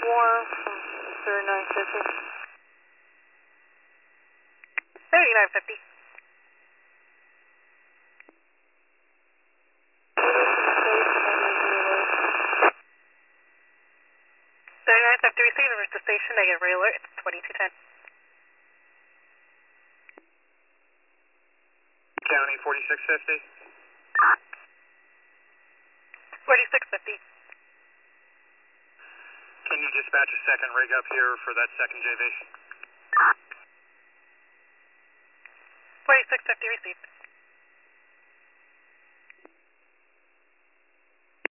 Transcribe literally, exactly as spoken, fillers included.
more from thirty-nine fifty. thirty-nine fifty. thirty-nine fifty received, reach the station, negative ray alert, it's twenty-two ten. County forty-six fifty. forty-six fifty. Can you dispatch a second rig up here for that second J V? forty-six fifty received.